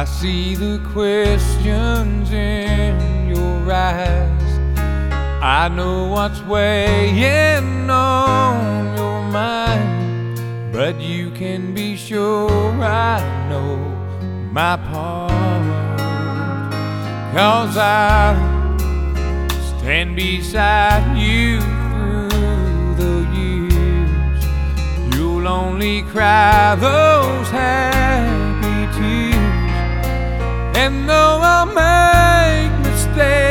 I see the questions in your eyes. I know what's weighing on your mind, but you can be sure I know my part. 'Cause I stand beside you through the years. You'll only cry those happy tears. And though I make mistakes,